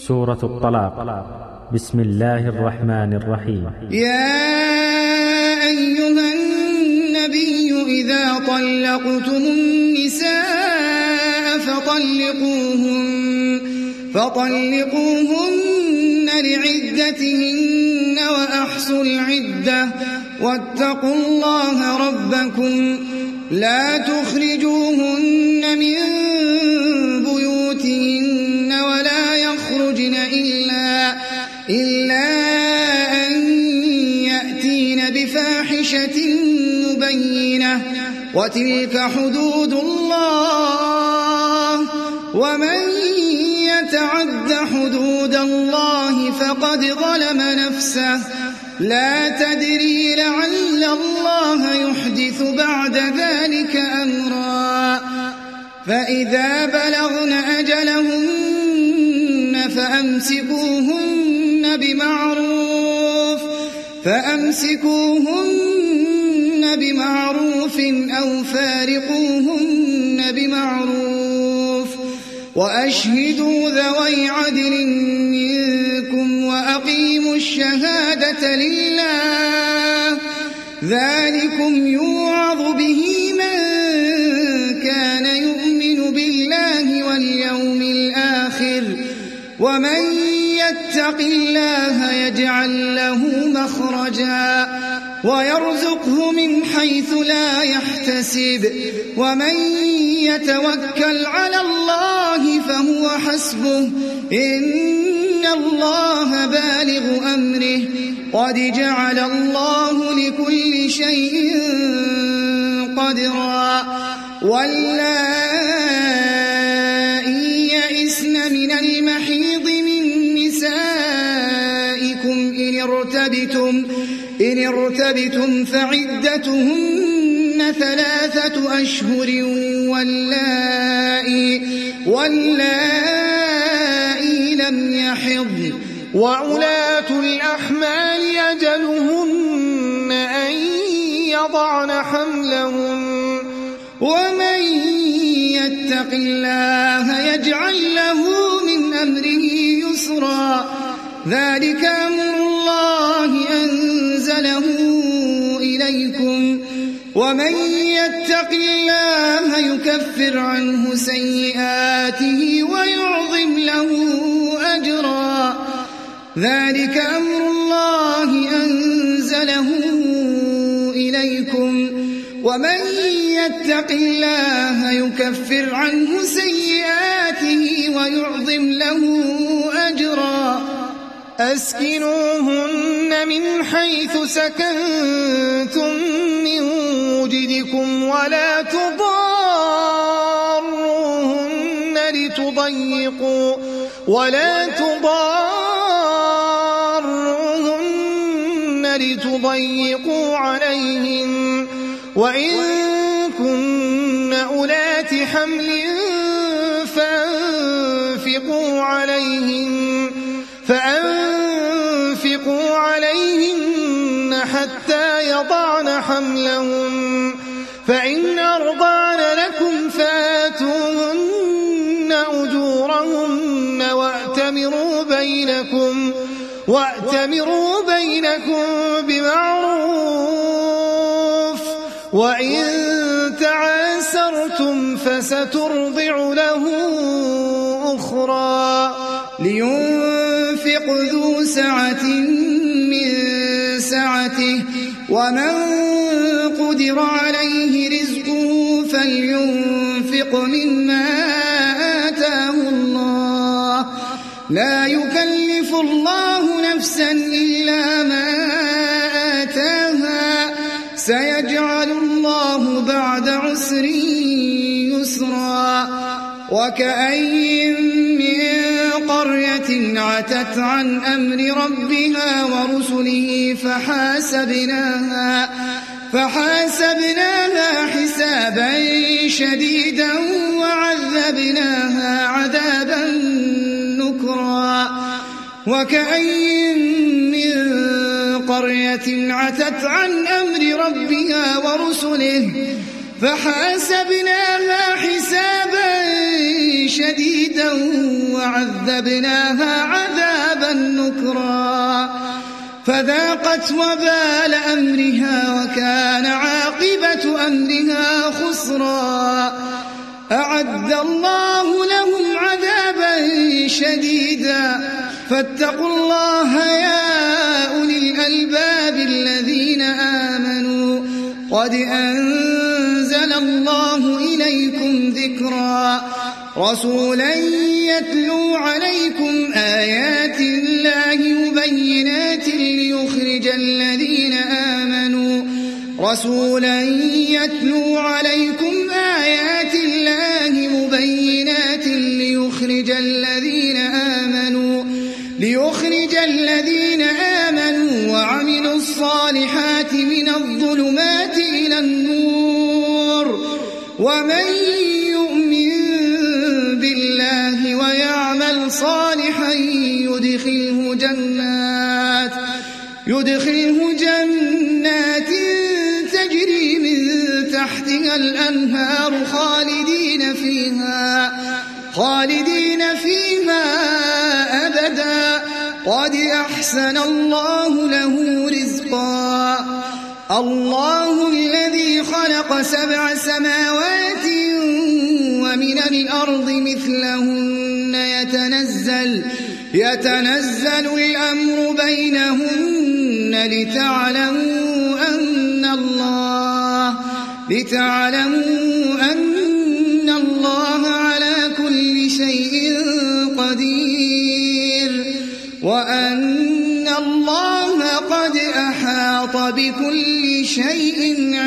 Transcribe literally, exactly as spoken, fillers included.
سورة الطلاق. بسم الله الرحمن الرحيم. يا أيها النبي إذا طلقتم النساء فطلقوهن, فطلقوهن لعدتهن وأحصوا العدة واتقوا الله ربكم لا تخرجوهن من بيوتهن ولا يخرجن إلا, إلا أن يأتين بفاحشة مبينة وتلك حدود الله ومن يتعد حدود الله فقد ظلم نفسه لا تدري لعل الله يحدث بعد ذلك أمرا فإذا بلغن أجلهن فأمسكوهن بمعروف فأمسكوهن بمعروف أو فارقوهن بمعروف وأشهدوا ذوي عدل منكم وأقيموا الشهادة لله ذلكم يوعظ به من كان يؤمن بالله واليوم الآخر ومن يتق الله يجعل له مخرجا ويرزقه من حيث لا يحتسب ومن يتوكل على الله فهو حسبه إن الله بالغ أمره قد جعل الله لكل شيء قدرا واللائي يئسن من المحيض من نسائكم إن ارتبتم, إن ارتبتم فعدتهن ثلاثة أشهر واللائي, واللائي لم يحضن وأولاة الأحمال أجلهن أن يضعن حملهن ومن يتق الله يجعل له من أمره يسرا ذلك أمر الله أنزله إليكم ومن يتق الله يكفر عنه سيئاته ويعظم له أجرا ذلك أمر الله أنزله إليكم ومن يتق الله يكفر عنه سيئاته ويعظم له أجرا أسكنوهن من حيث سكنتم من وجدكم ولا تضاروهن لتضيقوا ولا تضاروهن لتضيقوا عليهن وإن كن أولات حمل فأنفقوا عليهن فأنفقوا عليهن حتى يضعن حملهن فإن أرضعن لكم فآتوهن أجورهن وأتمروا بينكم وأتمروا بينكم بمعروف وإن تعاسرتم فسترضع له أخرى لينفق ذو سعة من سعته ومن قدر عليه رزقه فلينفق مما آتاه الله لا يكلف الله نفسا إلا ما آتاها سيجعل الله بعد عسر يسرا وكأين من قرية عتت عن أمر ربها ورسله فحاسبناها, فحاسبناها حسابا شديدا وعذبناها عذابا نكرا وكأين من قرية عتت عن أمر ربها ورسله فحاسبناها حسابا شديدا وعذبناها عذابا نكرا فذاقت وبال أمرها وكان عاقبة أمرها خسرا أعد الله لهم عذابا شديدا فاتقوا الله يا أولي الألباب الذين آمنوا قد أنزل الله إليكم ذكرا رسولا يتلو عليكم آيات الله مبينات ليخرج الذين آمنوا رسولا يتلو عليكم آيات الله مبينات ليخرج الذين آمنوا ليخرج الذين آمنوا وعملوا الصالحات من الظلمات إلى النور ومن يؤمن بالله ويعمل صالحا يدخله جنات يدخله جنات تجري من تحتها الأنهار خالدين فيها خالدين فيها أبدا قد أحسن الله له رزقا الله الذي خلق سبع سماوات ومن الأرض مثلهن يتنزل يتنزل الأمر بينهن لتعلموا أن الله لتعلموا أن الله على كل شيء قدير وأن الله قد أحاط بكل شيء